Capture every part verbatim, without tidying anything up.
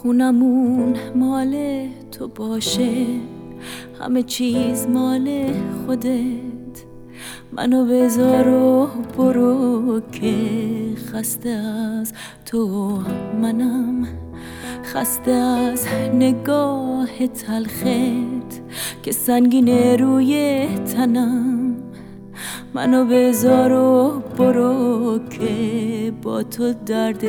خونمون مال تو باشه، همه چیز مال خودت. منو بذار و برو که خسته از تو منم، خسته از نگاه تلخت که سنگینه روی تنم. منو بذار و برو که با تو درد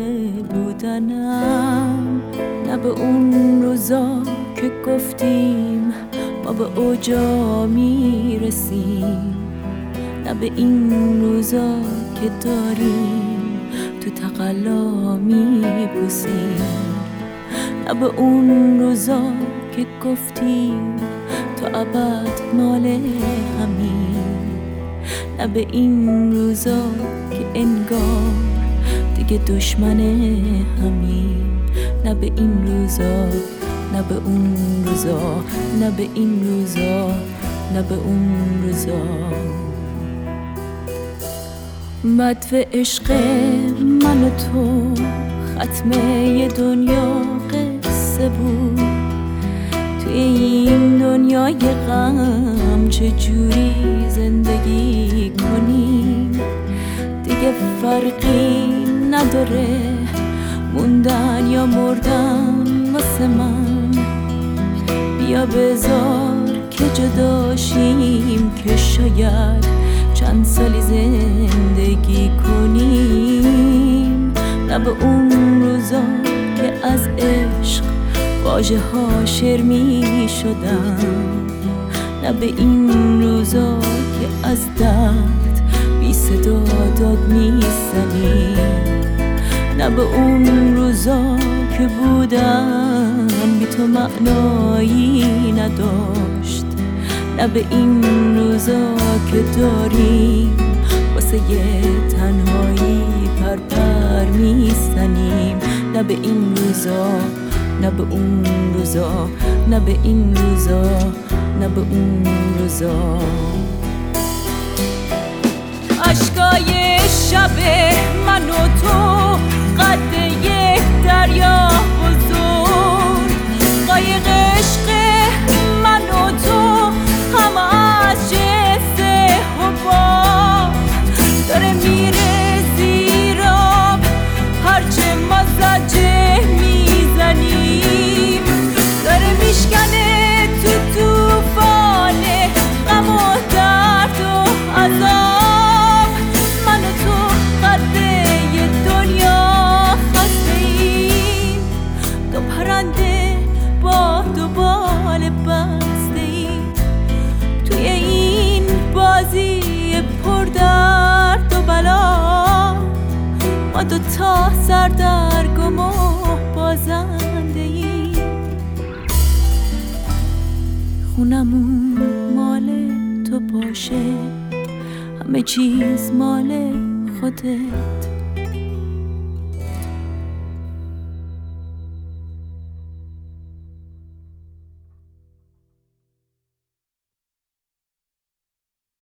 بودنم. نه به اون روزا که گفتیم ما به اوجا میرسیم، نه به این روزا که داریم تو تقلا میبوسیم، نه به اون روزا که گفتیم تو ابد مال همین، نه به این روزا که انگار دیگه دشمن همین، نه به این روزا، نه به اون روزا، نه به این روزا، نه به اون روزا. مدفع عشق من و تو ختمه دنیا قصه بود. توی این دنیای غم چجوری زندگی کنیم؟ دیگه فرقی نداره موندن یا مردن واسه من. بیا بذار که جداشیم که شاید چند سالی زندگی کنیم. نه به اون روزا که از عشق واژه ها شعر می شدم، نه به این روزا که از درد بی صدا داد می زنیم، نه به اون روزا که بودم بی تو معنایی نداشت، نه به این روزا که داریم واسه یه تنهایی پرپر میزنیم، نه به این روزا، نه به اون روزا، نه به این روزا، نه به اون روزا. عشقای شب من و تو قد یک دریا بزرگ، قایق عشق من و تو همه از جنس حباب داره میره زیر آب. هرچه ما زجه میزنیم داره میشکنه تو توفان غم و درد و عذاب. من و تو قده دنیا خسته ایم، دو پرنده با دو بال بسته ایم توی این بازی پر درد و بلا. ما دو تا سردرگم و بازنده ایم. خونمون مال تو باشه، همه چیز مال خودت.